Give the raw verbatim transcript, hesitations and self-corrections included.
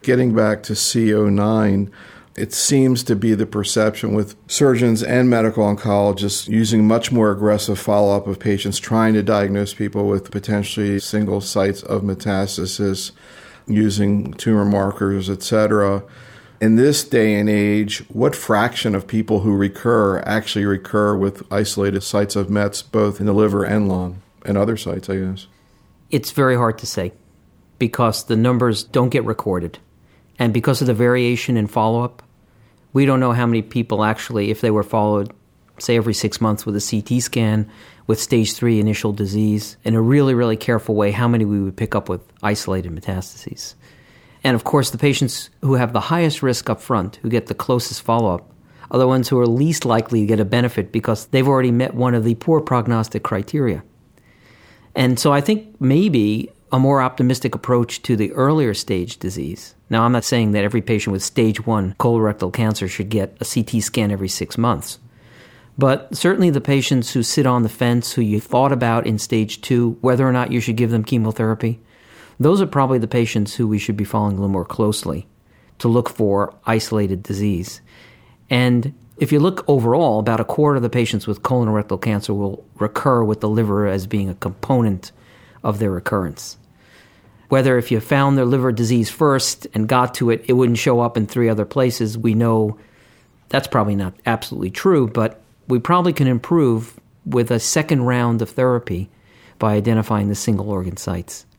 Getting back to C zero nine, it seems to be the perception with surgeons and medical oncologists using much more aggressive follow-up of patients, trying to diagnose people with potentially single sites of metastasis, using tumor markers, et cetera. In this day and age, what fraction of people who recur actually recur with isolated sites of mets, both in the liver and lung, and other sites, I guess? It's very hard to say because the numbers don't get recorded. And because of the variation in follow-up, we don't know how many people actually, if they were followed, say, every six months with a C T scan, with stage three initial disease, in a really, really careful way, how many we would pick up with isolated metastases. And of course, the patients who have the highest risk up front, who get the closest follow-up, are the ones who are least likely to get a benefit because they've already met one of the poor prognostic criteria. And so I think maybe a more optimistic approach to the earlier stage disease. Now, I'm not saying that every patient with stage one colorectal cancer should get a C T scan every six months. But certainly the patients who sit on the fence, who you thought about in stage two, whether or not you should give them chemotherapy, those are probably the patients who we should be following a little more closely to look for isolated disease. And if you look overall, about a quarter of the patients with colorectal cancer will recur with the liver as being a component of their recurrence. Whether if you found their liver disease first and got to it, it wouldn't show up in three other places, we know that's probably not absolutely true, but we probably can improve with a second round of therapy by identifying the single organ sites.